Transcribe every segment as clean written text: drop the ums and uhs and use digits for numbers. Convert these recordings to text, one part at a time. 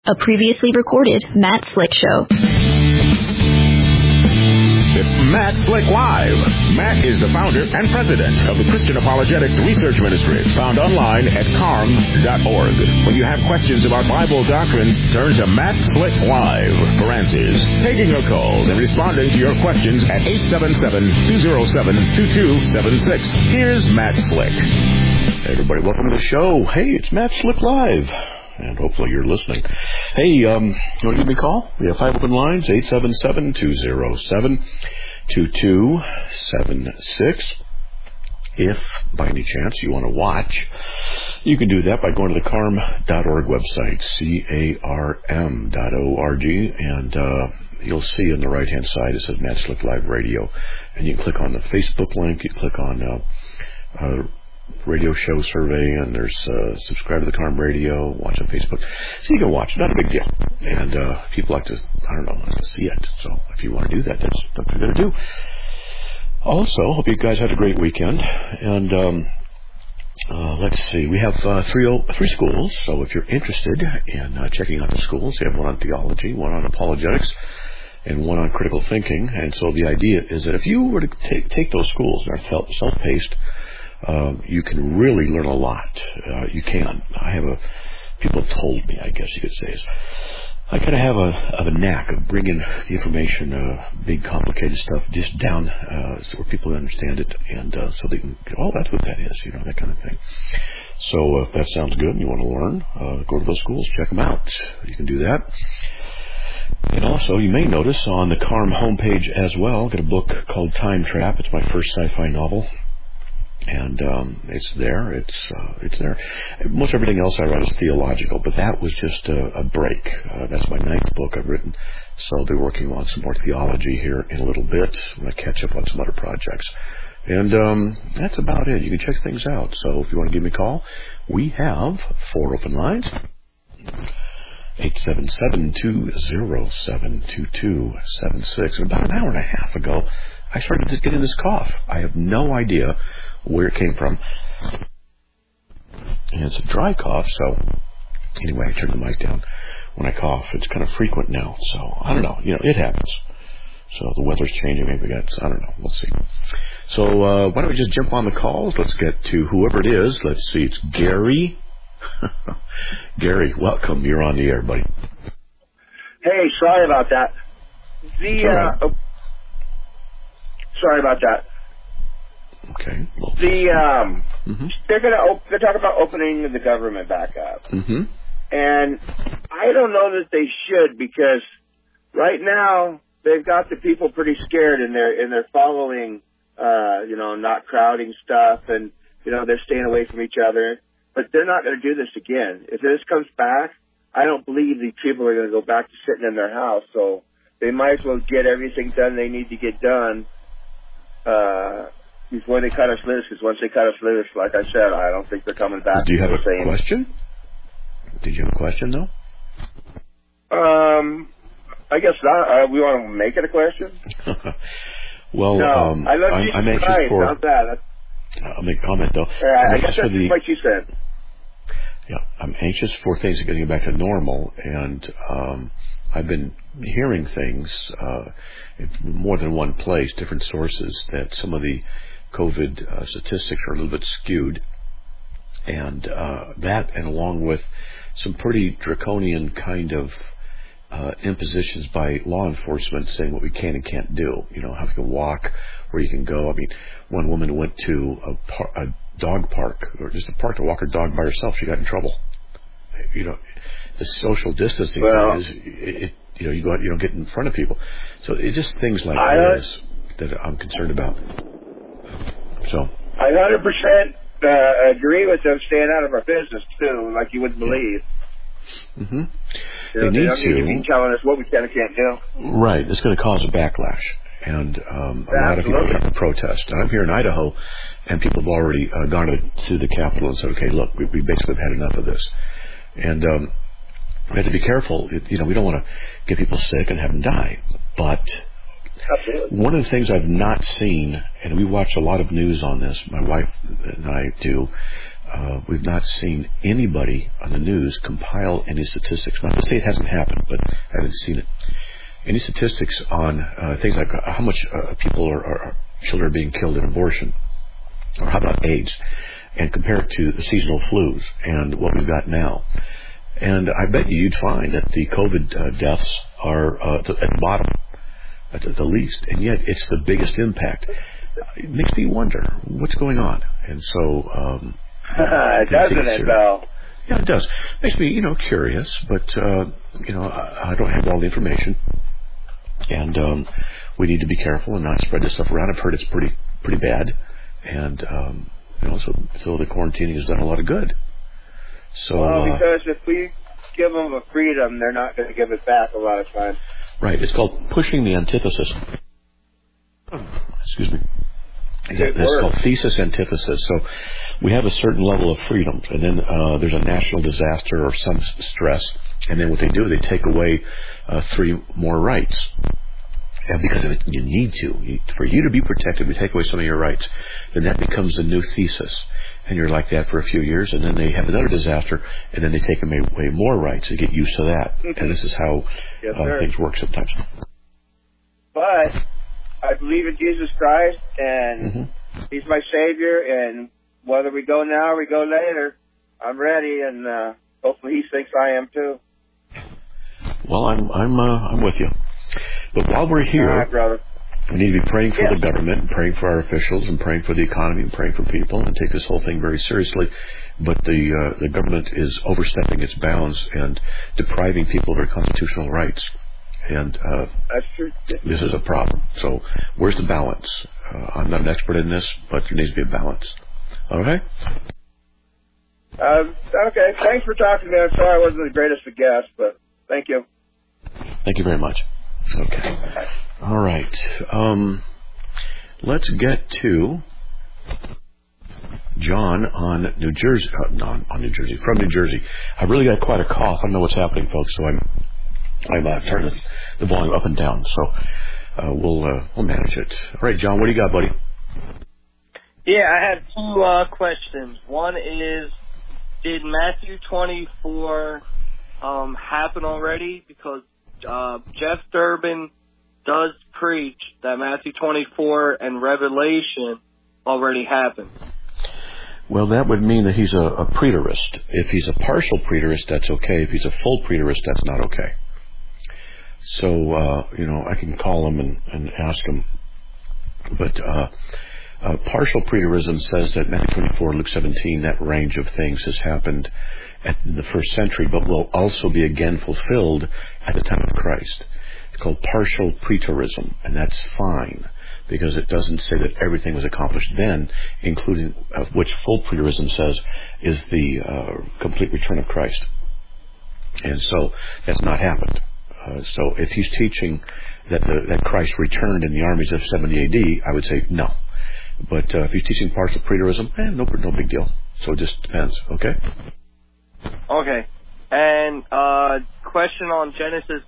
a previously recorded Matt Slick Show. It's Matt Slick Live. Matt is the founder and president of the Christian Apologetics Research Ministry, found online at carm.org. When you have questions about Bible doctrines, turn to Matt Slick Live for answers. Taking your calls and responding to your questions at 877-207-2276. Here's Matt Slick. Hey, everybody, welcome to the show. Hey, it's Matt Slick Live. And hopefully you're listening. Hey, you want to give me a call? We have 5 open lines, 877-207-2276. If, by any chance, you want to watch, you can do that by going to the carm.org website, carm.org, and you'll see on the right-hand side it says Matt Slick Live Radio. And you can click on the Facebook link, you click on radio show survey, and there's subscribe to the Carm Radio, watch on Facebook. So you can watch, not a big deal. And people like to, like to see it. So if you want to do that, that's what you're going to do. Also, hope you guys had a great weekend. And let's see, we have three schools. So if you're interested in checking out the schools, we have one on theology, one on apologetics, and one on critical thinking. And so the idea is that if you were to take those schools, they're self-paced, you can really learn a lot. You can. People have told me, I guess you could say, I kind of have a knack of bringing the information, big complicated stuff, just down where people understand it, and so they can go, oh, that's what that is, that kind of thing. So if that sounds good and you want to learn, go to those schools, check them out. You can do that. And also, you may notice on the Carm homepage as well, I've got a book called Time Trap. It's my first sci-fi novel. And it's there. It's there. Most everything else I write is theological, but that was just a break. That's my 9th book I've written, so I'll be working on some more theology here in a little bit. I'm going to catch up on some other projects. And that's about it. You can check things out. So if you want to give me a call, we have 4 open lines. 877-207-2276. About an hour and a half ago, I started to get in this cough. I have no idea where it came from. And it's a dry cough, so anyway, I turn the mic down when I cough. It's kind of frequent now, so I don't know. It happens. So the weather's changing. Maybe I don't know. We'll see. So why don't we just jump on the calls? Let's get to whoever it is. Let's see. It's Gary. Gary, welcome. You're on the air, buddy. Hey, sorry about that. Sorry about that. Okay. Well, they're talking about opening the government back up. Mm-hmm. And I don't know that they should, because right now they've got the people pretty scared, and they're following not crowding stuff, and they're staying away from each other. But they're not going to do this again. If this comes back, I don't believe these people are going to go back to sitting in their house. So they might as well get everything done they need to get done before they cut us loose, because once they cut us loose, like I said, I don't think they're coming back. Do you have a question? Did you have a question, though? I guess not. We want to make it a question? Well, no, I'm anxious for... How's that? I'll make a comment, though. I guess that's what you said. Yeah, I'm anxious for things getting back to normal, and I've been hearing things in more than one place, different sources, that some of the COVID statistics are a little bit skewed, and that, and along with some pretty draconian kind of impositions by law enforcement saying what we can and can't do, how you can walk, where you can go. I mean, one woman went to a dog park, or just a park, to walk her dog by herself. She got in trouble. The social distancing thing is, you go out, you don't get in front of people. So it's just things like this that I'm concerned about. So I 100% agree with them staying out of our business too, like you wouldn't believe. Mm-hmm. They need to be telling us what we can and can't do. Right. It's going to cause a backlash. And a lot of people have to protest. And I'm here in Idaho, and people have already gone to the Capitol and said, okay, look, we basically have had enough of this. And we have to be careful. We don't want to get people sick and have them die. But one of the things I've not seen, and we watch a lot of news on this, my wife and I do, we've not seen anybody on the news compile any statistics. Not to say it hasn't happened, but I haven't seen it. Any statistics on things like how much children are being killed in abortion, or how about AIDS, and compare it to the seasonal flus and what we've got now. And I bet you'd find that the COVID deaths are at the bottom, at the least, and yet it's the biggest impact. It makes me wonder what's going on. And so... doesn't it, though? Yeah, it does. Makes me, curious, but, I don't have all the information. And we need to be careful and not spread this stuff around. I've heard it's pretty bad. And, so the quarantining has done a lot of good. So, because if we give them a freedom, they're not going to give it back a lot of times. Right. It's called pushing the antithesis. Excuse me. It's called thesis antithesis. So we have a certain level of freedom, and then there's a national disaster or some stress, and then what they do, they take away 3 more rights. And because of it, you need to. For you to be protected, we take away some of your rights. Then that becomes the new thesis. And you're like that for a few years, and then they have another disaster, and then they take away more rights to get used to that. Mm-hmm. And this is how things work sometimes. But I believe in Jesus Christ, and He's my Savior, and whether we go now or we go later, I'm ready, and hopefully He thinks I am too. Well, I'm with you. But while we're here, all right, brother, we need to be praying for the government, and praying for our officials, and praying for the economy, and praying for people, and take this whole thing very seriously. But the government is overstepping its bounds and depriving people of their constitutional rights. And that's true. This is a problem. So where's the balance? I'm not an expert in this, but there needs to be a balance. Okay? Okay. Thanks for talking to me. I'm sorry I wasn't the greatest of guests, but thank you. Thank you very much. Okay. All right. Let's get to John on New Jersey. From New Jersey. I really got quite a cough. I don't know what's happening, folks, so I'm turning the volume up and down. So we'll manage it. All right, John, what do you got, buddy? Yeah, I had 2 questions. One is, did Matthew 24 happen already? Because Jeff Durbin does preach that Matthew 24 and Revelation already happened. Well, that would mean that he's a preterist. If he's a partial preterist, that's okay. If he's a full preterist, that's not okay. So, I can call him and ask him. But partial preterism says that Matthew 24, Luke 17, that range of things has happened in the first century, but will also be again fulfilled at the time of Christ. It's called partial preterism, and that's fine, because it doesn't say that everything was accomplished then, including which full preterism says is the complete return of Christ. And so that's not happened. So if he's teaching that Christ returned in the armies of 70 AD, I would say no. But if he's teaching partial preterism, no big deal. So it just depends, okay? Okay. And question on Genesis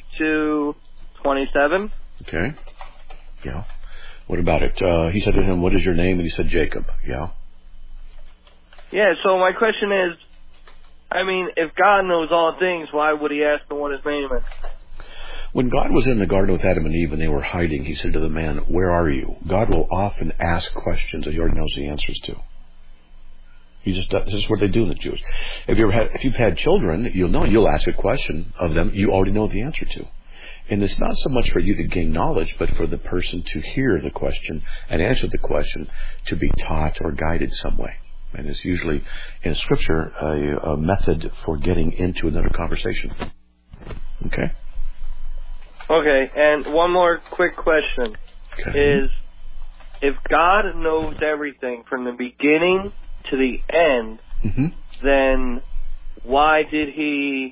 32:27. Okay. Yeah. What about it? He said to him, "What is your name?" And he said, "Jacob." Yeah. Yeah, so my question is, if God knows all things, why would he ask him what his name is? When God was in the garden with Adam and Eve and they were hiding, he said to the man, "Where are you?" God will often ask questions that he already knows the answers to. This is what they do in the Jews. If you've had children, you'll ask a question of them you already know the answer to. And it's not so much for you to gain knowledge, but for the person to hear the question and answer the question, to be taught or guided some way. And it's usually, in Scripture, a method for getting into another conversation. Okay? Okay, and one more quick question is, if God knows everything from the beginning to the end, then why did he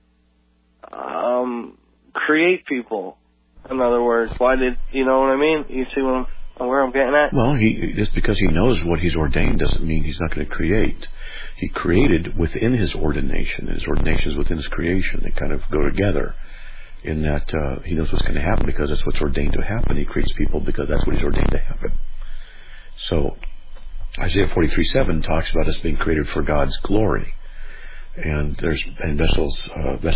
create people? In other words, why did, you know what I mean? You see where I'm getting at? Well, just because he knows what he's ordained doesn't mean he's not going to create. He created within his ordination. His ordination is within his creation. They kind of go together in that he knows what's going to happen because that's what's ordained to happen. He creates people because that's what he's ordained to happen. So Isaiah 43:7 talks about us being created for God's glory, and there's vessels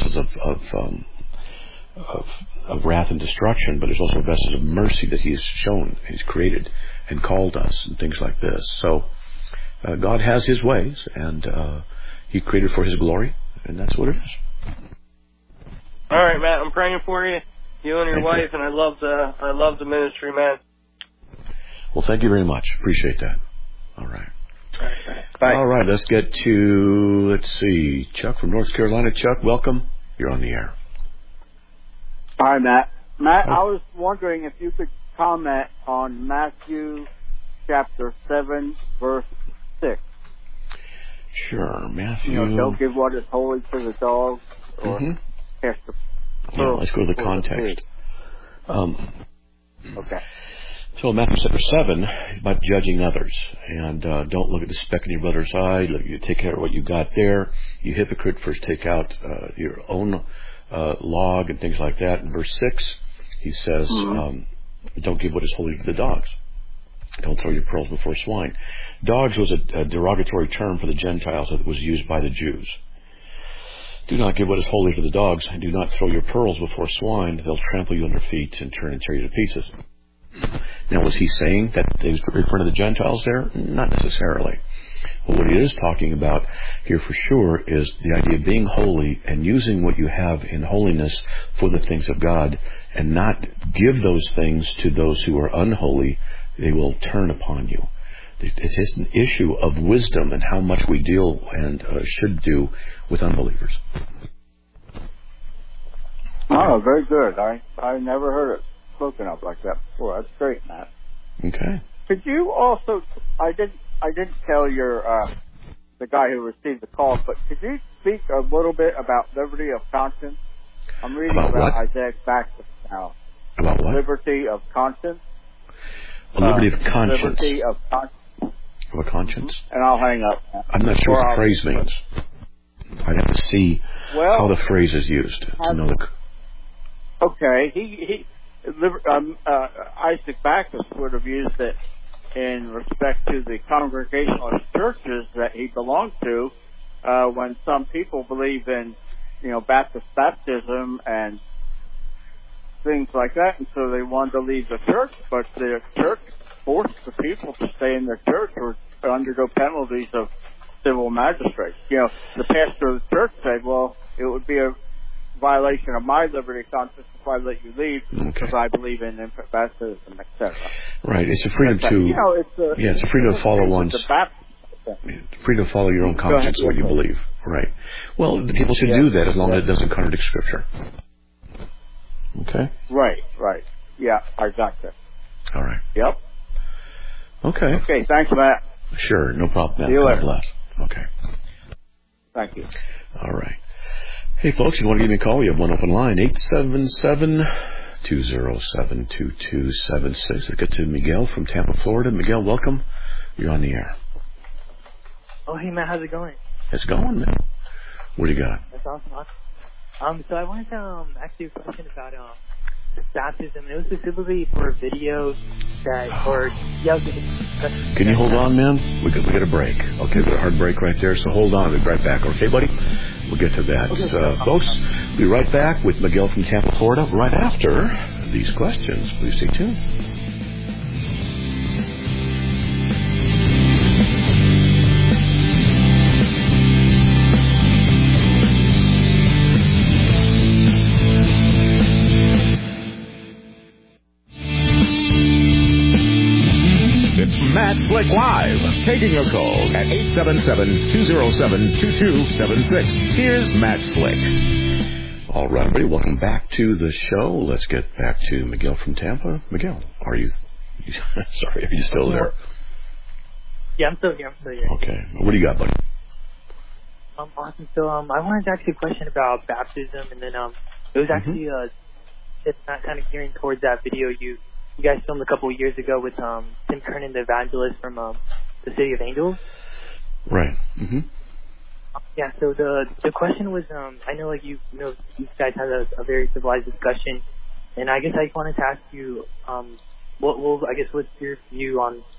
of wrath and destruction, but there's also vessels of mercy that He's shown, He's created, and called us, and things like this. So God has His ways, and He created for His glory, and that's what it is. All right, Matt. I'm praying for you, you and your wife, and I love the ministry, man. Well, thank you very much. Appreciate that. All right. Bye. All right. Let's get to, let's see, Chuck from North Carolina. Chuck, welcome. You're on the air. Hi, Matt. Matt, I was wondering if you could comment on Matthew chapter 7, verse 6. Sure, Matthew. You know, don't give what is holy to the dogs, or cast the pearls. Let's go to the context. Okay. So Matthew chapter 7 is about judging others, and don't look at the speck in your brother's eye. You take care of what you got there. You hypocrite, first take out your own log and things like that. In verse 6, he says, don't give what is holy to the dogs. Don't throw your pearls before swine. Dogs was a derogatory term for the Gentiles that was used by the Jews. Do not give what is holy to the dogs, and do not throw your pearls before swine. They'll trample you under feet and turn and tear you to pieces. Now, was he saying that he was referring to the Gentiles there? Not necessarily. Well, what he is talking about here for sure is the idea of being holy and using what you have in holiness for the things of God, and not give those things to those who are unholy. They will turn upon you. It's just an issue of wisdom and how much we deal and should do with unbelievers. Oh, very good. I never heard it spoken of like that before. That's great, Matt. Okay. Could you also? I didn't tell your the guy who received the call, but could you speak a little bit about liberty of conscience? I'm reading about Isaiah Backus now. About what? Liberty of conscience. Liberty of conscience. Liberty of conscience. Of a conscience? And I'll hang up. I'm not sure what the phrase means. I'd have to see how the phrase is used to know the... Okay. Isaac Backus would have used it in respect to the Congregationalist churches that he belonged to, when some people believe in, Baptist baptism and things like that, and so they wanted to leave the church, but the church forced the people to stay in their church or undergo penalties of civil magistrates. The pastor of the church said, well, it would be a violation of my liberty of conscience if I let you leave because I believe in infant baptism, etc. Right. It's a freedom it's a freedom to follow one's... Freedom to follow your own conscience, what you believe. Right. Well, people should do that as long as it doesn't contradict Scripture. Okay? Right. Yeah, I got that. All right. Yep. Okay. Okay, thanks, Matt. Sure, no problem, Matt. See you later. Okay. Thank you. All right. Hey, folks, if you want to give me a call, we have one open line, 877-207-2276. Let's get to Miguel from Tampa, Florida. Miguel, welcome. You're on the air. Oh, hey, Matt, how's it going? It's going, man. What do you got? That's awesome. So I wanted to ask you a question about baptism. It was specifically for a video Can you hold on, man? We got a break. Okay, we got a hard break right there, so hold on. We'll be right back. Okay, buddy? We'll get to that. Okay. Folks, we'll be right back with Miguel from Tampa, Florida, right after these questions. Please stay tuned. Matt Slick Live, taking your calls at 877-207-2276. Here's Matt Slick. All right, everybody, welcome back to the show. Let's get back to Miguel from Tampa. Miguel, are you still there? Yeah, I'm still here. Okay, what do you got, buddy? Awesome. So, I wanted to ask you a question about baptism, and then, it was actually, it's not kind of gearing towards that video you guys filmed a couple of years ago with Tim Kernan, the evangelist from the City of Angels. Right. Mm-hmm. Yeah. So the question was, I know you guys had a very civilized discussion, and I guess I wanted to ask you, what's your view on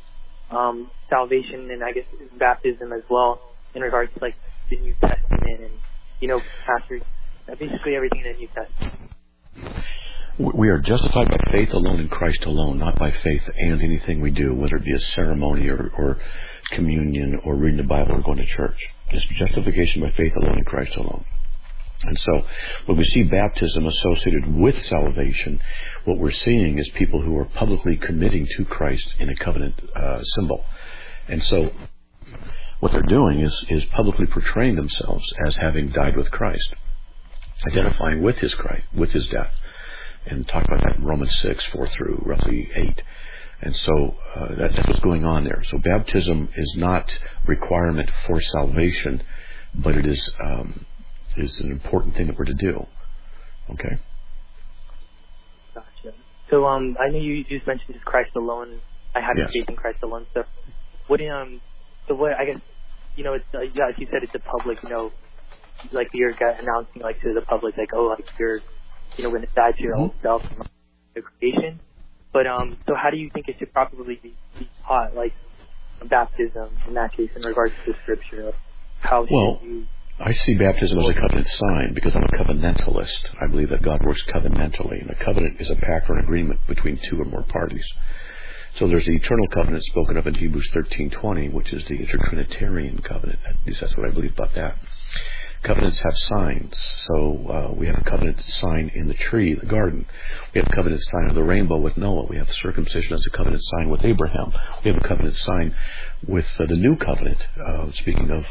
salvation and I guess baptism as well in regards to like the New Testament and, you know, after basically everything in the New Testament. We are justified by faith alone in Christ alone, not by faith and anything we do, whether it be a ceremony or communion or reading the Bible or going to church. It's justification by faith alone in Christ alone. And so when we see baptism associated with salvation, what we're seeing is people who are publicly committing to Christ in a covenant symbol. And so what they're doing is publicly portraying themselves as having died with Christ, identifying with his death. And talk about that in Romans 6, 4 through roughly 8. And so that's what's going on there. So baptism is not requirement for salvation, but it is an important thing that we're to do. Okay? Gotcha. So I know you just mentioned just Christ alone. I have faith in Christ alone. So what I guess, you know, it's as you said, it's a public, you know, like you're announcing like to the public, like, oh, like you're, you know, when it died to your old self and the creation. But so how do you think it should properly be taught, like baptism in that case, in regards to Scripture? How should you? I see baptism as a covenant sign because I'm a covenantalist. I believe that God works covenantally, and a covenant is a pact or an agreement between two or more parties. So there's the eternal covenant spoken of in Hebrews 13:20, which is the intertrinitarian covenant. At least that's what I believe about that. Covenants have signs. So we have a covenant sign in the tree, the garden. We have a covenant sign of the rainbow with Noah. We have circumcision as a covenant sign with Abraham. We have a covenant sign with the new covenant. Speaking of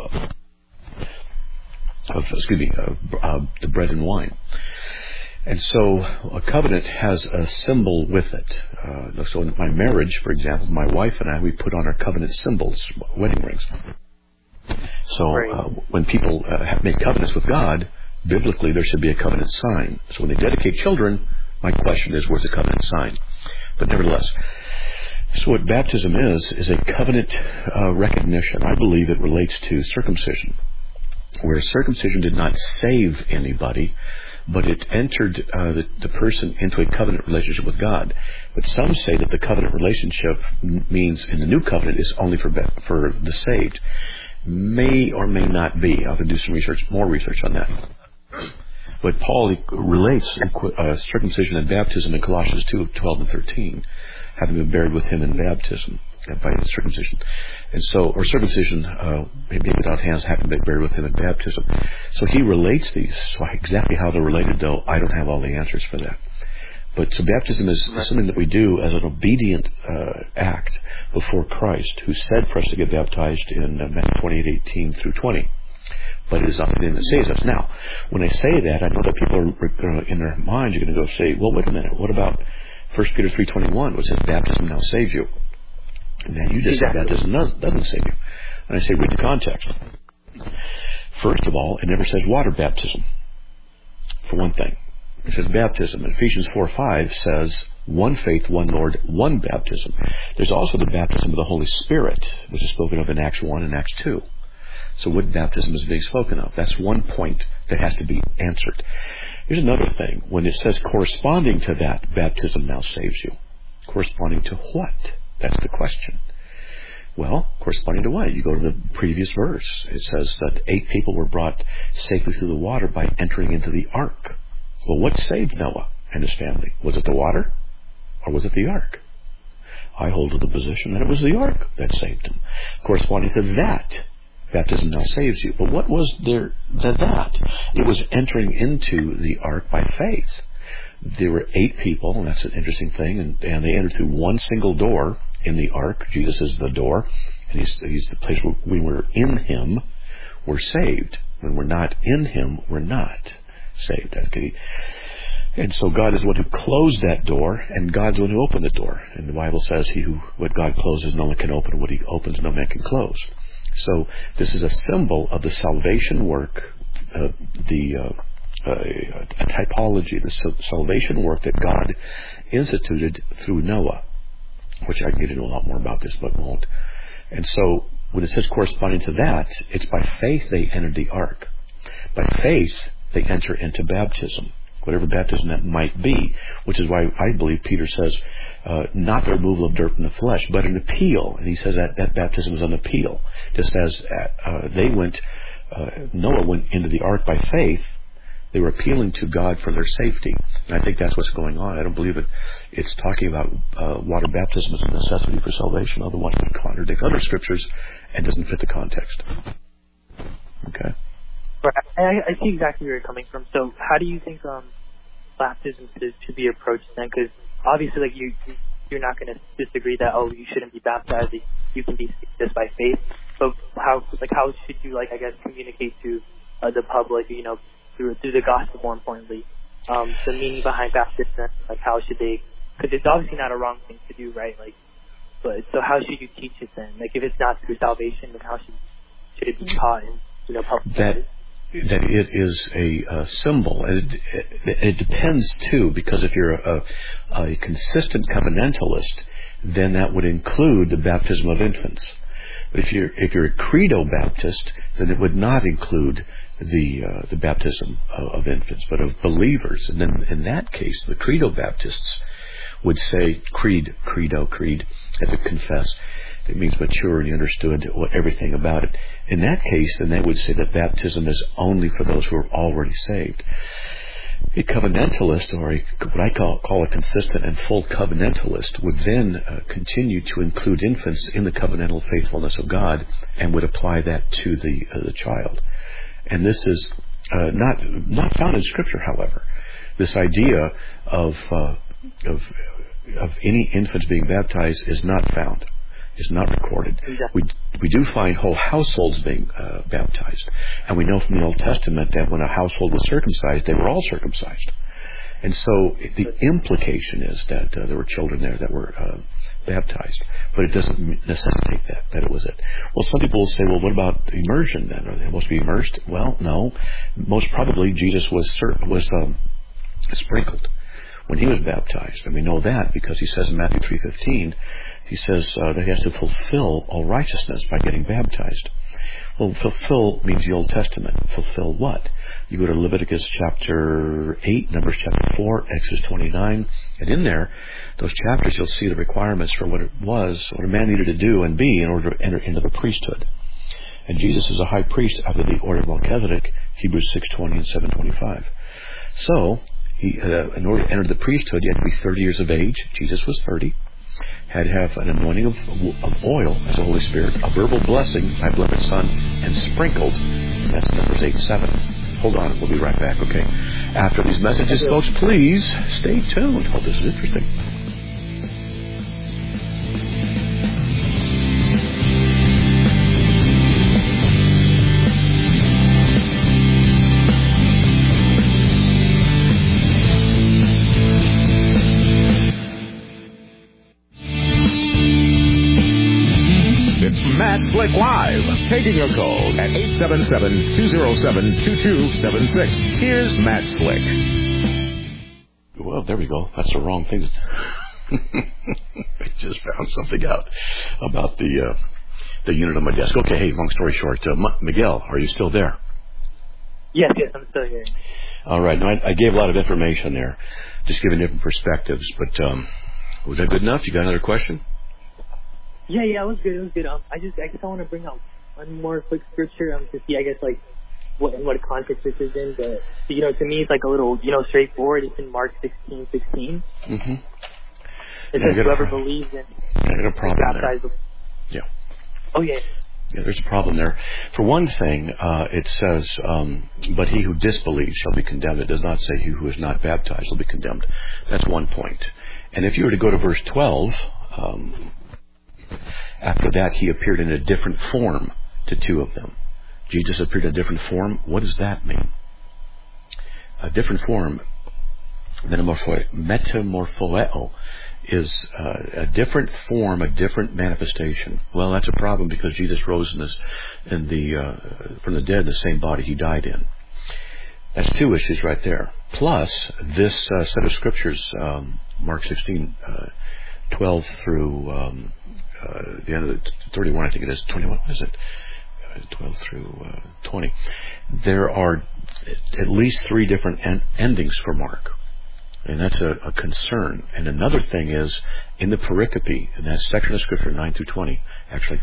the bread and wine. And so a covenant has a symbol with it. So in my marriage, for example, my wife and I, we put on our covenant symbols, wedding rings. So when people have made covenants with God, biblically there should be a covenant sign. So when they dedicate children, my question is, where's the covenant sign? But nevertheless, so what baptism is a covenant recognition. I believe it relates to circumcision, where circumcision did not save anybody, but it entered the person into a covenant relationship with God. But some say that the covenant relationship means in the new covenant is only for the saved. May or may not be. I'll have to do some more research on that. But Paul relates circumcision and baptism in Colossians 2:12 and 13, having been buried with him in baptism by circumcision. And so, or circumcision, maybe without hands, having been buried with him in baptism. So he relates these. So exactly how they're related, though, I don't have all the answers for that. But so baptism is something that we do as an obedient act before Christ, who said for us to get baptized in Matthew 28:18 through 20. But it is not the name that saves us. Now, when I say that, I know that people are, in their minds are going to go say, well, wait a minute, what about 1 Peter 3:21, which says baptism now saves you? Now, you just said baptism doesn't save you. And I say, read the context. First of all, it never says water baptism, for one thing. It says baptism. Ephesians 4:5 says one faith, one Lord, one baptism. There's also the baptism of the Holy Spirit, which is spoken of in Acts 1 and Acts 2. So what baptism is being spoken of? That's one point that has to be answered. Here's another thing. When it says corresponding to that, baptism now saves you. Corresponding to what? That's the question. Well, corresponding to what? You go to the previous verse. It says that 8 people were brought safely through the water by entering into the ark. Well, what saved Noah and his family? Was it the water or was it the ark? I hold to the position that it was the ark that saved him. Corresponding to that, baptism now saves you. But what was there to that? It was entering into the ark by faith. There were 8 people, and that's an interesting thing, and they entered through one single door in the ark. Jesus is the door, and he's the place where when we're in him, we're saved. When we're not in him, we're not saved. Okay? And so God is the one who closed that door, and God's the one who opened the door. And the Bible says, what God closes, no one can open, and what he opens, no man can close. So this is a symbol of the salvation work, a typology, the salvation work that God instituted through Noah, which I can get into a lot more about this, but won't. And so when it says corresponding to that, it's by faith they entered the ark. By faith they enter into baptism. whatever baptism that might be, which is why I believe Peter says, not the removal of dirt from the flesh, but an appeal. And he says that baptism is an appeal. Just as Noah went into the ark by faith, they were appealing to God for their safety. And I think that's what's going on. I don't believe it's talking about water baptism as a necessity for salvation. Otherwise it would contradict other scriptures and doesn't fit the context. Okay? I see exactly where you're coming from. So how do you think baptism should be approached then? Because obviously, like, you're not going to disagree that, you shouldn't be baptized, you can be saved just by faith. But how should you, like, I guess, communicate to the public, through the gospel, more importantly, the meaning behind baptism? Like, how should they? Because it's obviously not a wrong thing to do, right? Like, so how should you teach it then? Like, if it's not through salvation, then how should it be taught in public? That it is a symbol. It depends too, because if you're a consistent covenantalist, then that would include the baptism of infants. But if you're a credo Baptist, then it would not include the baptism of infants, but of believers. And then in that case, the credo Baptists would say creed, as a confess. It means mature and you understood everything about it. In that case, then they would say that baptism is only for those who are already saved. A covenantalist, or what I call a consistent and full covenantalist, would then continue to include infants in the covenantal faithfulness of God and would apply that to the child. And this is not found in Scripture, however. This idea of any infants being baptized is not found. Is not recorded. Exactly. We do find whole households being baptized. And we know from the Old Testament that when a household was circumcised, they were all circumcised. And so the implication is that there were children there that were baptized. But it doesn't necessitate that it was it. Well, some people will say, well, what about immersion then? Are they supposed to be immersed? Well, no. Most probably Jesus was sprinkled when he was baptized. And we know that because he says in Matthew 3:15, he says that he has to fulfill all righteousness by getting baptized. Well, fulfill means the Old Testament. Fulfill what? You go to Leviticus chapter 8, Numbers chapter 4, Exodus 29, and in there, those chapters, you'll see the requirements for what a man needed to do and be in order to enter into the priesthood. And Jesus is a high priest after the order of Melchizedek, Hebrews 6:20 and 7:25. So, in order to enter the priesthood, you had to be 30 years of age. Jesus was 30. Had to have an anointing of oil as the Holy Spirit, a verbal blessing, my beloved Son, and sprinkled. That's Numbers 8:7. Hold on, we'll be right back, okay? After these messages, folks, please stay tuned. Oh, this is interesting. Matt Slick Live, taking your calls at 877-207-2276. Here's Matt Slick. Well, there we go. That's the wrong thing. I just found something out about the unit on my desk. Okay, hey, long story short, Miguel, are you still there? Yes, I'm still here. All right. Now, I gave a lot of information there, just giving different perspectives, but was that good enough? You got another question? Yeah, it was good. I guess I want to bring up one more quick scripture to see, I guess, like what context this is in. But to me, it's like a little, straightforward. It's in Mark 16:16. Mm-hmm. It says, "Whoever believes in." I got a problem there. Yeah. Oh yeah. Yeah, there's a problem there. For one thing, it says, "But he who disbelieves shall be condemned." It does not say he who is not baptized will be condemned. That's one point. And if you were to go to verse 12. After that, he appeared in a different form to two of them. Jesus appeared in a different form. What does that mean? A different form, metamorphoeo, is a different form, a different manifestation. Well, that's a problem because Jesus rose from the dead in the same body he died in. That's two issues right there. Plus, this set of scriptures, Mark 16, 12 through the end of the 31, I think it is, 21, what is it? 12 through 20, there are at least 3 different endings for Mark. And that's a concern. And another thing is, in the pericope, in that section of Scripture, 9 through 20, actually,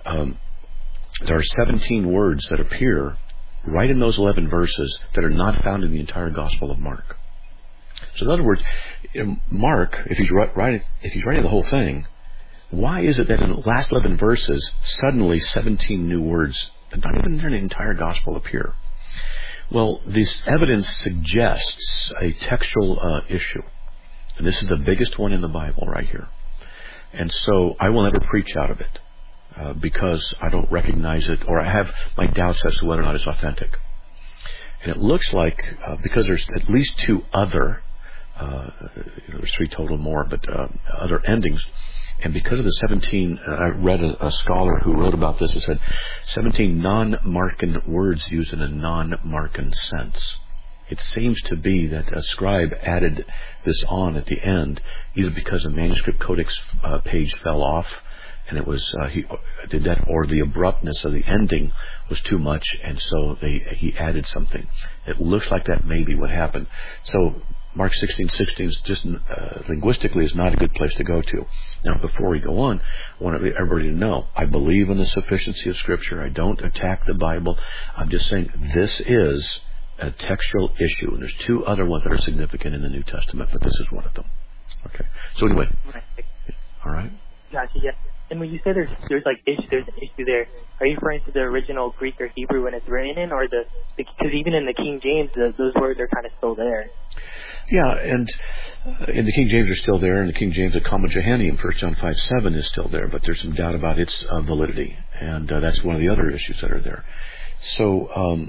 there are 17 words that appear right in those 11 verses that are not found in the entire Gospel of Mark. So in other words, Mark, if he's writing the whole thing, why is it that in the last 11 verses, suddenly 17 new words that not even in the entire Gospel appear? Well, this evidence suggests a textual issue. And this is the biggest one in the Bible right here. And so I will never preach out of it because I don't recognize it, or I have my doubts as to whether or not it's authentic. And it looks like, because there's at least 2 other, there's 3 total more, but other endings, and because of the 17, I read a scholar who wrote about this, it said 17 non-Markan words used in a non-Markan sense. It seems to be that a scribe added this on at the end, either because a manuscript codex page fell off, and it was he did that, or the abruptness of the ending was too much, and so he added something. It looks like that may be what happened. So Mark 16:16 is just linguistically is not a good place to go to. Now, before we go on, I want everybody to know I believe in the sufficiency of Scripture. I don't attack the Bible. I'm just saying this is a textual issue, and there's 2 other ones that are significant in the New Testament, but this is one of them. Okay. So anyway, all right. Gotcha. Yeah. And when you say there's an issue there, are you referring to the original Greek or Hebrew when it's written in, or because even in the King James, those words are kind of still there? Yeah, and in the King James are still there, and the King James, the Comma Johanneum, 1 John 5:7 is still there, but there's some doubt about its validity, and that's one of the other issues that are there. So,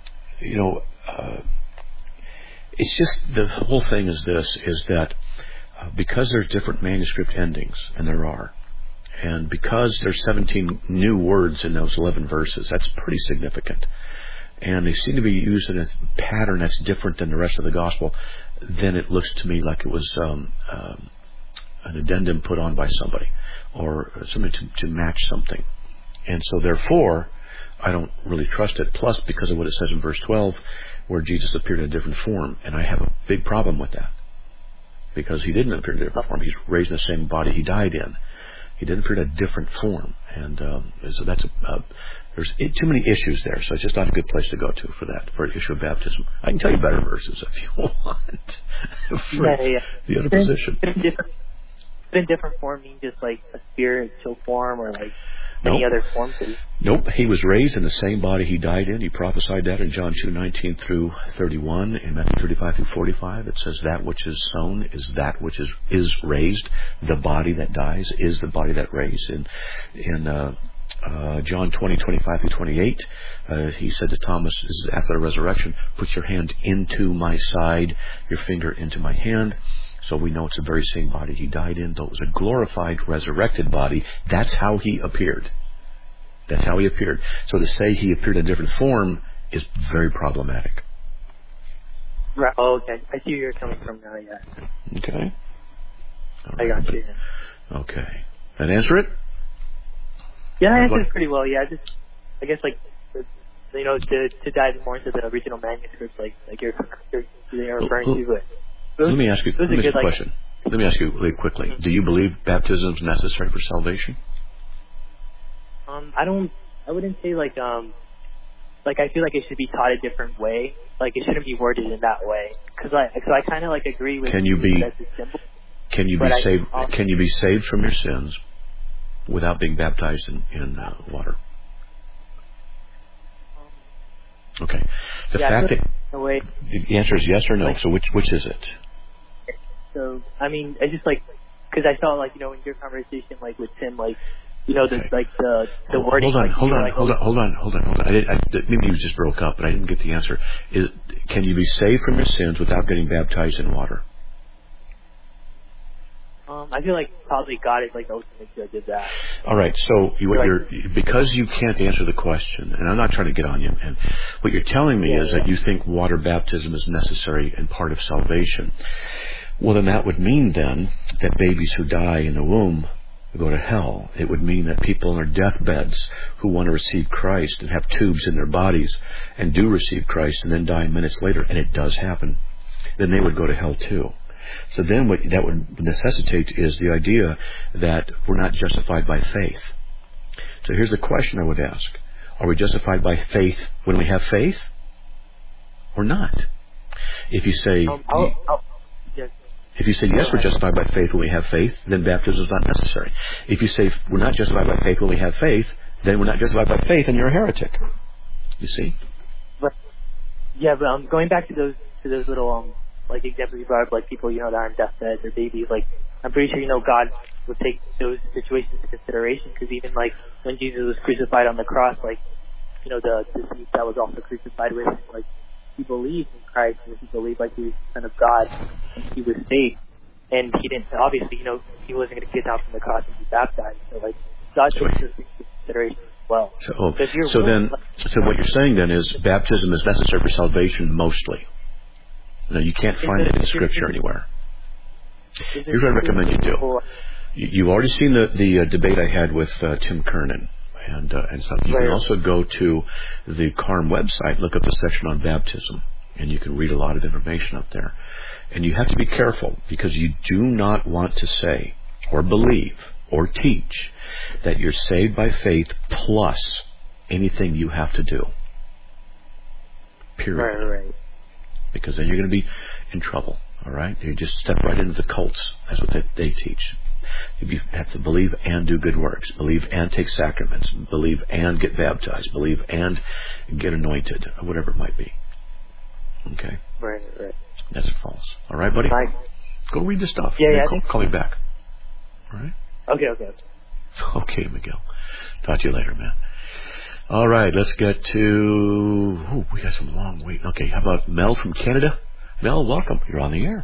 it's just, the whole thing is that because there's different manuscript endings, and there are, and because there's 17 new words in those 11 verses, that's pretty significant. And they seem to be used in a pattern that's different than the rest of the Gospel. Then it looks to me like it was an addendum put on by somebody, or somebody to match something. And so therefore, I don't really trust it. Plus, because of what it says in verse 12, where Jesus appeared in a different form. And I have a big problem with that, because he didn't appear in a different form. He's raised in the same body he died in. He didn't appear in a different form. And so that's there's too many issues there, so it's just not a good place to go to for the issue of baptism. I can tell you better verses if you want for the other position. In different form mean just like a spiritual form, or like any other form? Nope. He was raised in the same body he died in. He prophesied that in John 2:19 through 31. In Matthew 35 through 45, it says that which is sown is that which is raised. The body that dies is the body that raised. In John 20:25 through 28, he said to Thomas, this is after the resurrection, put your hand into my side, your finger into my hand. So we know it's the very same body he died in, though it was a glorified, resurrected body. That's how he appeared. That's how he appeared. So to say he appeared in a different form is very problematic. Right. Oh, okay. I see where you're coming from now, yeah. Okay. I got you. Okay. That answer it? Yeah, I answered it pretty well, yeah. I guess, like, to dive more into the original manuscripts, like you're referring to it. Let me ask you a question. Let me ask you really quickly. Do you believe baptism is necessary for salvation? I wouldn't say I feel like it should be taught a different way. Like, it shouldn't be worded in that way. So I kind of agree with that's a symbol. Can you be saved from your sins without being baptized in water? Okay. The answer is yes or no. So which is it? So I mean, I just because I saw in your conversation with Tim, the wording. Hold on. Maybe you just broke up, but I didn't get the answer. Can you be saved from your sins without getting baptized in water? I feel like probably God is the ultimate judge of that. All right, so because you can't answer the question, and I'm not trying to get on you, and what you're telling me is that you think water baptism is necessary and part of salvation. Well, then that would mean then that babies who die in the womb go to hell. It would mean that people on their deathbeds who want to receive Christ and have tubes in their bodies and do receive Christ and then die minutes later, and it does happen, then they would go to hell too. So then what that would necessitate is the idea that we're not justified by faith. So here's the question I would ask. Are we justified by faith when we have faith or not? If you say yes, we're justified by faith when we have faith, then baptism is not necessary. If you say we're not justified by faith when we have faith, then we're not justified by faith and you're a heretic. You see? But going back to those little like examples you brought up, like people, that are on deathbeds or babies, like I'm pretty sure, God would take those situations into consideration, because even like when Jesus was crucified on the cross, like, the thief that was also crucified with him, like, he believed in Christ, and he believed like he was the Son of God, and he was saved. And he didn't, obviously, he wasn't going to get down from the cross and be baptized. So like, God takes those things into consideration as well. So what you're saying then is baptism is necessary for salvation mostly. No, you can't find it in Scripture anywhere. Here's what I recommend you do. You've already seen the debate I had with Tim Kernan and stuff. You can also go to the CARM website, look up the section on baptism, and you can read a lot of information up there. And you have to be careful, because you do not want to say or believe or teach that you're saved by faith plus anything you have to do. Period. Right. Because then you're going to be in trouble. All right? You just step right into the cults. That's what they teach. You have to believe and do good works. Believe and take sacraments. Believe and get baptized. Believe and get anointed. Or whatever it might be. Okay? Right. That's false. All right, buddy? Right. Go read the stuff. Yeah. Call me back. All right? Okay. Okay, Miguel. Talk to you later, man. All right, let's get to... we got some long wait. Okay, how about Mel from Canada? Mel, welcome. You're on the air.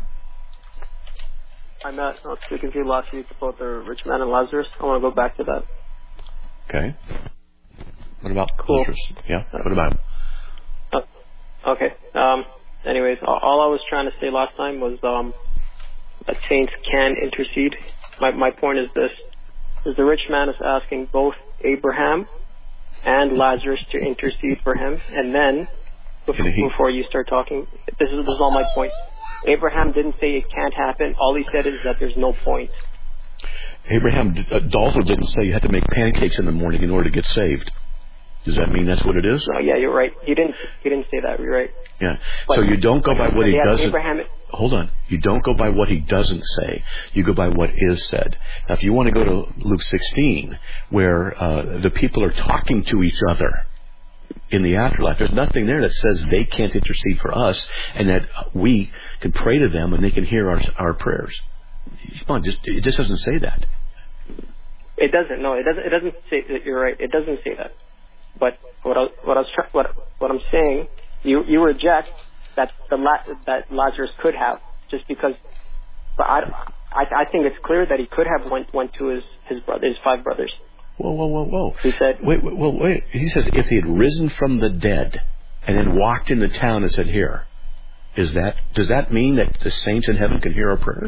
I was speaking to you last week about the rich man and Lazarus. I want to go back to that. Okay. What about cool. Lazarus? Yeah, what about him? Okay. Anyways, all I was trying to say last time was that saints can intercede. My point is this. Is the rich man is asking both Abraham and Lazarus to intercede for him, and then before you start talking, this is all my point. Abraham didn't say it can't happen. All he said is that there's no point. Abraham also didn't say you had to make pancakes in the morning in order to get saved. Does that mean that's what it is? No, yeah, you're right. He didn't say that. You're right. Yeah. But, so you don't go by what he doesn't. Hold on. You don't go by what he doesn't say. You go by what is said. Now, if you want to go to Luke 16, where the people are talking to each other in the afterlife, there's nothing there that says they can't intercede for us and that we can pray to them and they can hear our prayers. Come on, it just doesn't say that. It doesn't. No, it doesn't say that. You're right. It doesn't say that. But what I'm saying, you reject that that Lazarus could have, just because. But I think it's clear that he could have went to his 5 brothers. Whoa! He said, wait. He says if he had risen from the dead and then walked into town and said, "Here," does that mean that the saints in heaven can hear our prayers?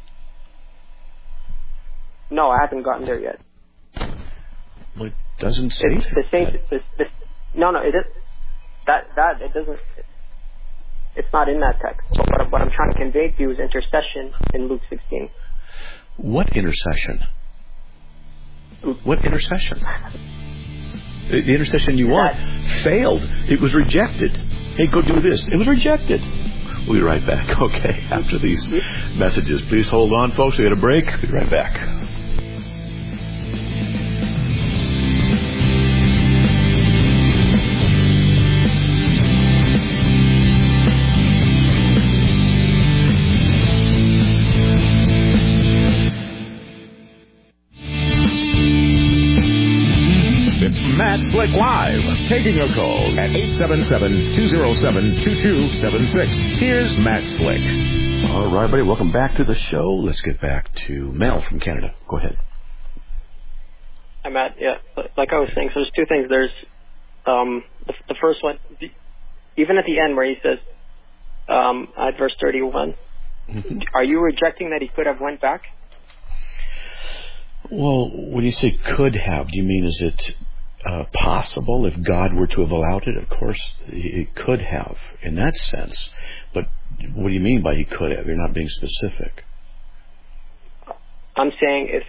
No, I haven't gotten there yet. Well, it doesn't say the saints. No, it is that it doesn't. It's not in that text. But what I'm trying to convey to you is intercession in Luke 16. What intercession? What intercession? The intercession you want failed. It was rejected. Hey, go do this. It was rejected. We'll be right back. Okay, after these messages. Please hold on, folks. We got a break. We'll be right back. Matt Slick Live, taking your calls at 877-207-2276. Here's Matt Slick. All right, buddy, welcome back to the show. Let's get back to Mel from Canada. Go ahead. Hi, Matt. Yeah, like I was saying, so there's 2 things. There's the first one, even at the end where he says, at verse 31, are you rejecting that he could have went back? Well, when you say could have, do you mean is it possible if God were to have allowed it? Of course, it could have in that sense. But what do you mean by he could have? You're not being specific. I'm saying if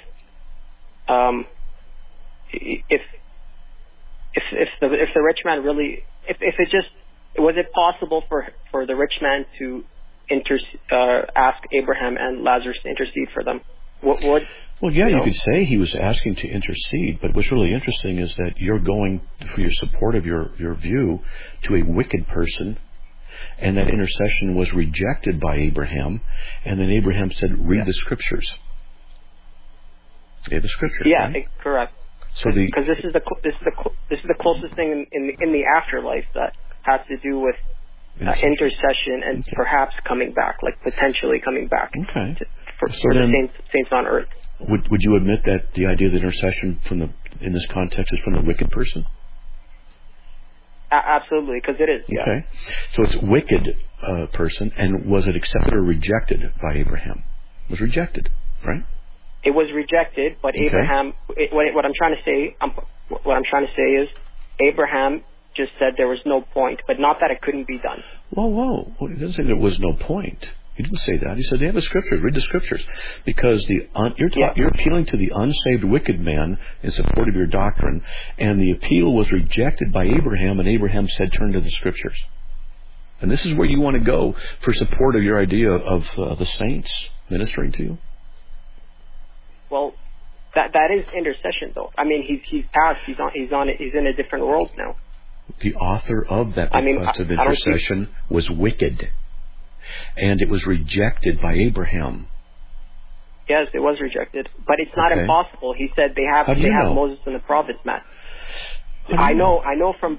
the rich man really, if it just, was it possible for the rich man to ask Abraham and Lazarus to intercede for them? Well, yeah, you could say he was asking to intercede, but what's really interesting is that you're going for your support of your view to a wicked person, and that intercession was rejected by Abraham, and then Abraham said, read the scriptures. Yeah, the scriptures. Yeah, right? Correct. So because this is the closest thing in the afterlife that has to do with intercession and perhaps coming back, like potentially coming back. Okay. For the saints on earth. Would you admit that the idea of intercession in this context is from the wicked person? Absolutely, because it is. Yeah. Okay. So it's wicked person, and was it accepted or rejected by Abraham? It was rejected, right? It was rejected, but okay. Abraham. What I'm trying to say is, Abraham just said there was no point, but not that it couldn't be done. Whoa! He doesn't say there was no point. He didn't say that. He said they have the scriptures. Read the scriptures, because you're appealing to the unsaved wicked man in support of your doctrine, and the appeal was rejected by Abraham, and Abraham said, "Turn to the scriptures." And this is where you want to go for support of your idea of the saints ministering to you. Well, that is intercession, though. I mean, he's passed. He's in a different world now. The author of that request of intercession was wicked. And it was rejected by Abraham. Yes, it was rejected, but it's not impossible. He said they have Moses and the prophets, Matt. I know from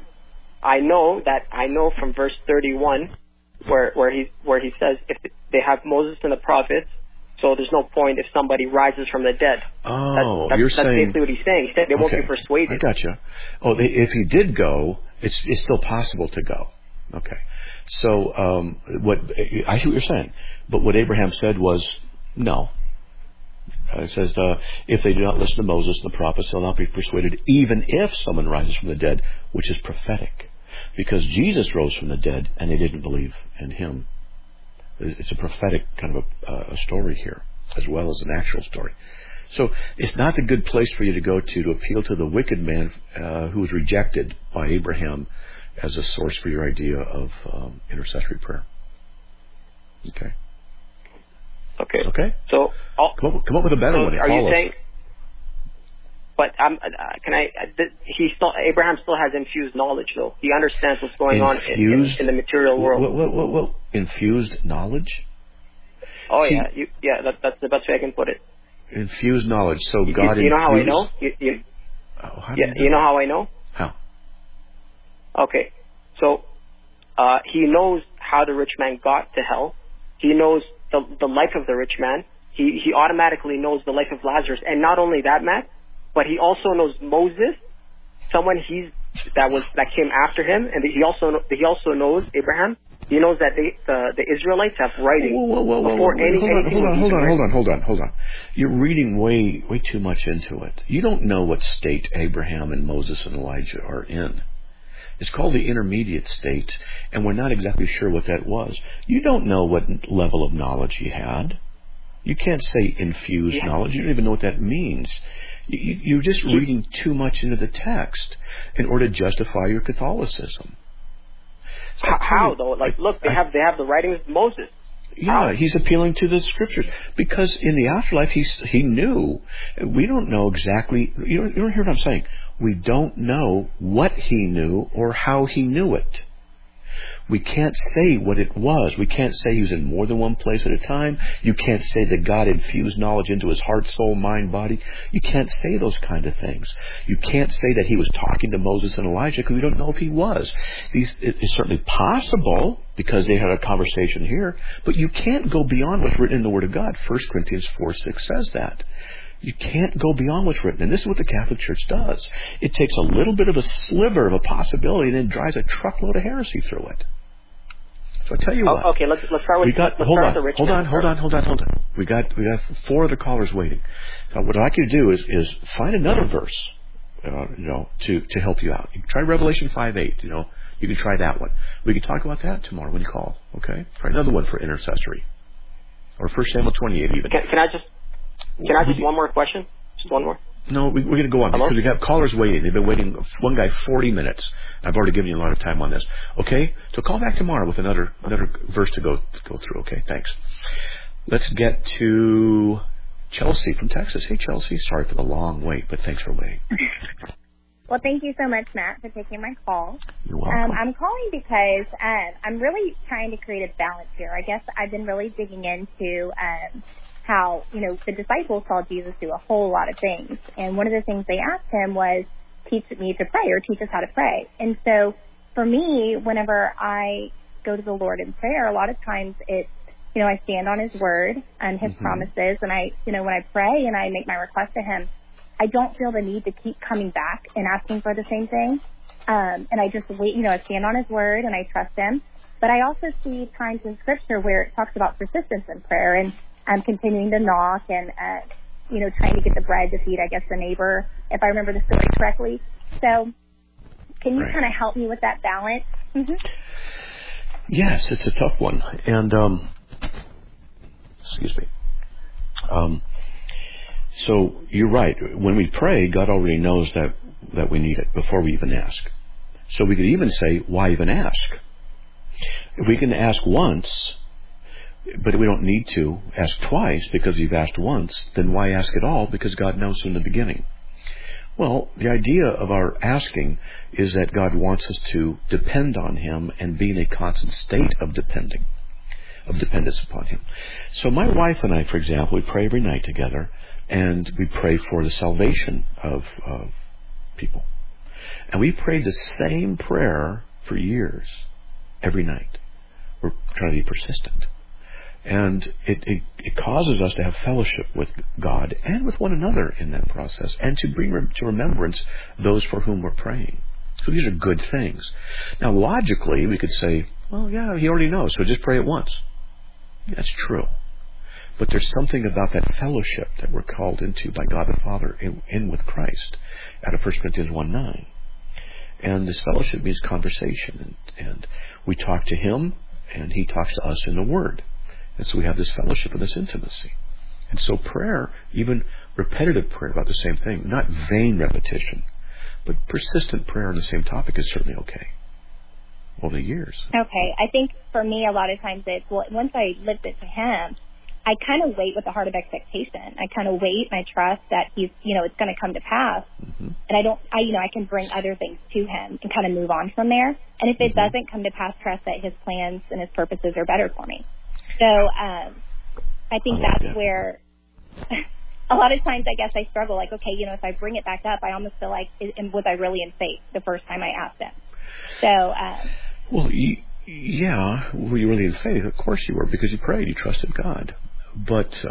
verse 31 where he says if they have Moses and the prophets, so there's no point if somebody rises from the dead. Oh, that's saying basically what he's saying. He said they won't be persuaded. I gotcha. Oh, if he did go, it's still possible to go. Okay. So, I see what you're saying, but what Abraham said was, no. It says, if they do not listen to Moses and the prophets, they'll not be persuaded, even if someone rises from the dead, which is prophetic. Because Jesus rose from the dead, and they didn't believe in him. It's a prophetic kind of a story here, as well as an actual story. So, it's not a good place for you to go to appeal to the wicked man who was rejected by Abraham as a source for your idea of intercessory prayer. Okay. So come up with a better one. Are you saying? But Abraham still has infused knowledge, though. He understands what's going on in the material world. What infused knowledge? Oh, that's the best way I can put it. Infused knowledge. So God. You know how I know? You know how I know? How? Okay, so he knows how the rich man got to hell. He knows the life of the rich man. He automatically knows the life of Lazarus, and not only that, Matt, but he also knows Moses, someone that came after him, and he also knows Abraham. He knows that the Israelites have writing before anything. Hold on. You're reading way too much into it. You don't know what state Abraham and Moses and Elijah are in. It's called the intermediate state, and we're not exactly sure what that was. You don't know what level of knowledge he had. You can't say infused knowledge. You don't even know what that means. You're just reading too much into the text in order to justify your Catholicism. So how though? Like, look, they have the writings of Moses. Yeah, he's appealing to the scriptures because in the afterlife he knew. We don't know exactly. You don't hear what I'm saying. We don't know what he knew or how he knew it. We can't say what it was. We can't say he was in more than one place at a time. You can't say that God infused knowledge into his heart, soul, mind, body. You can't say those kind of things. You can't say that he was talking to Moses and Elijah because we don't know if he was. It's certainly possible because they had a conversation here, but you can't go beyond what's written in the Word of God. 1 Corinthians 4:6 says that. You can't go beyond what's written. And this is what the Catholic Church does. It takes a little bit of a sliver of a possibility and then drives a truckload of heresy through it. So I tell you what. Okay, let's start with the rich man. Hold on. We got 4 other callers waiting. So what I'd like you to do is find another verse, to help you out. You can try Revelation 5:8. You can try that one. We can talk about that tomorrow when you call. Okay. Try another one for intercessory, or 1 Samuel 28 even. Can I just one more question? Just one more. No, we're going to go on. Hello? Because we have callers waiting. They've been waiting, one guy 40 minutes. I've already given you a lot of time on this. Okay? So call back tomorrow with another verse to go through. Okay? Thanks. Let's get to Chelsea from Texas. Hey, Chelsea. Sorry for the long wait, but thanks for waiting. Well, thank you so much, Matt, for taking my call. You're welcome. I'm calling because I'm really trying to create a balance here. I guess I've been really digging into how, the disciples saw Jesus do a whole lot of things. And one of the things they asked him was, teach me to pray, or teach us how to pray. And so for me, whenever I go to the Lord in prayer, a lot of times it's, I stand on his word and his promises. And when I pray and I make my request to him, I don't feel the need to keep coming back and asking for the same thing. And I just wait, I stand on his word and I trust him. But I also see times in scripture where it talks about persistence in prayer, and I'm continuing to knock and, trying to get the bread to feed, I guess, the neighbor, if I remember the story correctly. So can you kind of help me with that balance? Mm-hmm. Yes, it's a tough one. And, excuse me. So you're right. When we pray, God already knows that we need it before we even ask. So we could even say, why even ask? If we can ask once, but we don't need to ask twice because you've asked once, then why ask at all? Because God knows from the beginning. Well, the idea of our asking is that God wants us to depend on him and be in a constant state of dependence upon him. So my wife and I, for example, we pray every night together, and we pray for the salvation of people. And we prayed the same prayer for years, every night. We're trying to be persistent. And it causes us to have fellowship with God and with one another in that process, and to bring to remembrance those for whom we're praying. So these are good things. Now, logically, we could say, well, yeah, he already knows, so just pray it once. That's true. But there's something about that fellowship that we're called into by God the Father in with Christ out of 1 Corinthians 1:9. And this fellowship means conversation. And we talk to him, and he talks to us in the Word. And so we have this fellowship and this intimacy. And so prayer, even repetitive prayer about the same thing, not vain repetition, but persistent prayer on the same topic is certainly okay over the years. Okay. I think for me, a lot of times it's, once I lift it to him, I kind of wait with a heart of expectation. I kind of wait and I trust that he's, it's going to come to pass. Mm-hmm. And I can bring other things to him and kind of move on from there. And if it doesn't come to pass, trust that his plans and his purposes are better for me. So I think that's where a lot of times I guess I struggle. Like, okay, if I bring it back up, I almost feel like, was I really in faith the first time I asked him? So, well, yeah, were you really in faith? Of course you were, because you prayed, you trusted God. But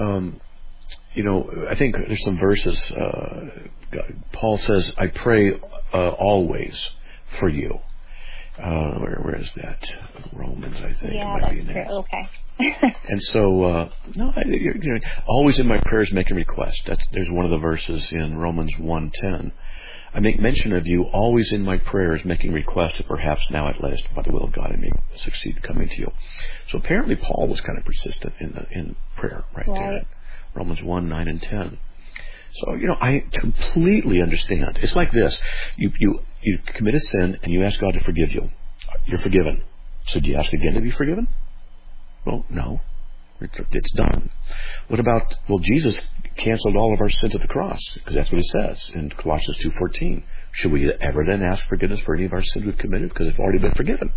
I think there's some verses. Paul says, "I pray always for you." Where is that? Romans, I think. Yeah, that's true. Okay. And so, always in my prayers making request. There's one of the verses in Romans 1:10. I make mention of you always in my prayers making request, that perhaps now at last by the will of God I may succeed in coming to you. So apparently Paul was kind of persistent in prayer right there. Romans 1:9 and 10. So, I completely understand. It's like this. You commit a sin and you ask God to forgive you. You're forgiven. So do you ask again to be forgiven? Well, no. It's done. What about, Jesus canceled all of our sins at the cross, because that's what it says in Colossians 2:14. Should we ever then ask forgiveness for any of our sins we've committed, because they've already been forgiven?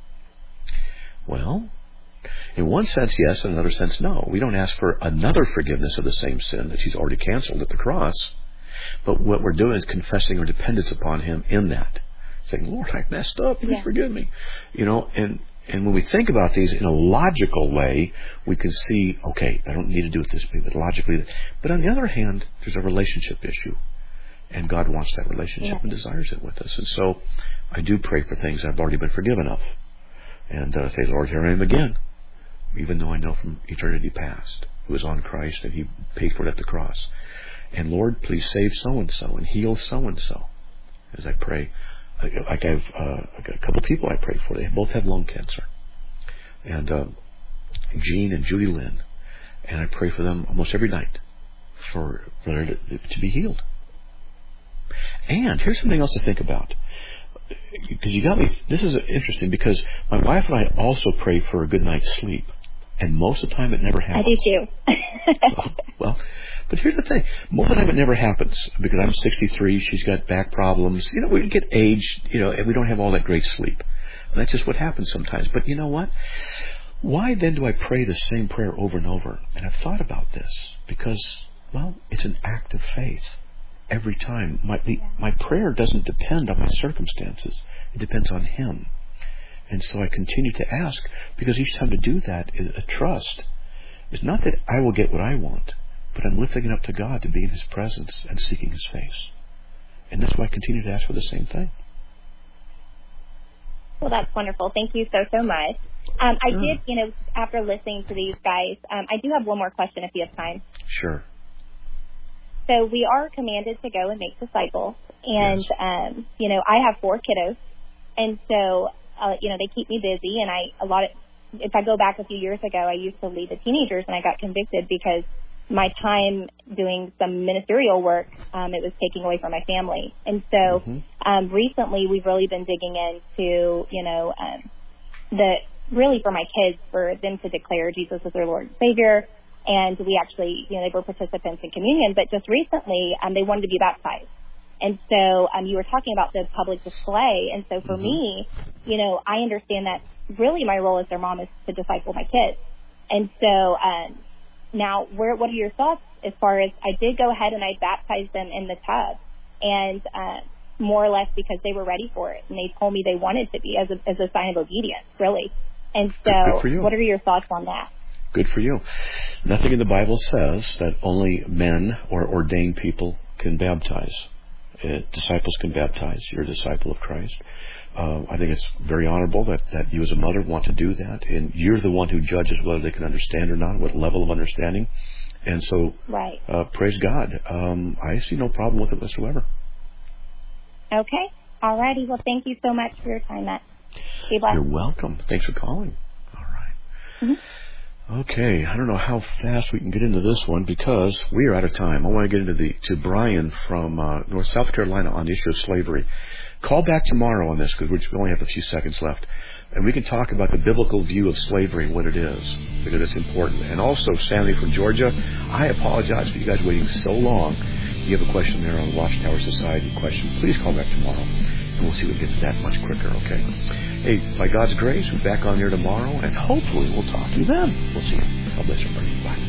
Well, in one sense, yes. In another sense, no. We don't ask for another forgiveness of the same sin that he's already canceled at the cross. But what we're doing is confessing our dependence upon him in that. Saying, Lord, I messed up. Please forgive me. And when we think about these in a logical way, we can see, okay, I don't need to do it this way, but logically. But on the other hand, there's a relationship issue. And God wants that relationship and desires it with us. And so I do pray for things I've already been forgiven of. And say, Lord, here I am again, even though I know from eternity past. who is on Christ, and He paid for it at the cross. And Lord, please save so-and-so and heal so-and-so. As I pray, like I've got a couple people I pray for. They both have lung cancer. And Jean and Judy Lynn. And I pray for them almost every night for them to be healed. And here's something else to think about. Because you got me, this is interesting, because my wife and I also pray for a good night's sleep. And most of the time it never happens. I do too. Well, but here's the thing. Most of the time it never happens, because I'm 63, she's got back problems. You know, we get age, and we don't have all that great sleep. And that's just what happens sometimes. But you know what? Why then do I pray the same prayer over and over? And I've thought about this, because, well, it's an act of faith. Every time. My prayer doesn't depend on my circumstances. It depends on Him. And so I continue to ask, because each time to do that is a trust. It's not that I will get what I want, but I'm lifting it up to God to be in His presence and seeking His face. And that's why I continue to ask for the same thing. Well, that's wonderful. Thank you so much. I did, after listening to these guys, I do have one more question if you have time. Sure. So we are commanded to go and make disciples. And, yes. I have 4 kiddos. And so, they keep me busy. And if I go back a few years ago, I used to lead the teenagers, and I got convicted because my time doing some ministerial work, it was taking away from my family. And so recently we've really been digging into, really for my kids, for them to declare Jesus as their Lord and Savior. And we actually, they were participants in communion. But just recently, they wanted to be baptized. And so you were talking about the public display. And so for me, I understand that really my role as their mom is to disciple my kids. And so now, what are your thoughts as far as I did go ahead and I baptized them in the tub, and more or less because they were ready for it, and they told me they wanted to be as a sign of obedience, really. And so, what are your thoughts on that? Good for you. Nothing in the Bible says that only men or ordained people can baptize. Disciples can baptize. You're a disciple of Christ. I think it's very honorable that you as a mother want to do that, and you're the one who judges whether they can understand or not, what level of understanding. And so, praise God. I see no problem with it whatsoever. Okay. All righty. Well, thank you so much for your time, Matt. Be blessed. You're welcome. Thanks for calling. All right. Mm-hmm. Okay. I don't know how fast we can get into this one because we are out of time. I want to get into to Brian from North South Carolina on the issue of slavery. Call back tomorrow on this because we only have a few seconds left. And we can talk about the biblical view of slavery and what it is, because it's important. And also, Stanley from Georgia, I apologize for you guys waiting so long. If you have a question there on the Watchtower Society question, please call back tomorrow, and we'll see if we can get to that much quicker, okay? Hey, by God's grace, we're back on here tomorrow, and hopefully we'll talk to you then. We'll see you. God bless everybody. Bye.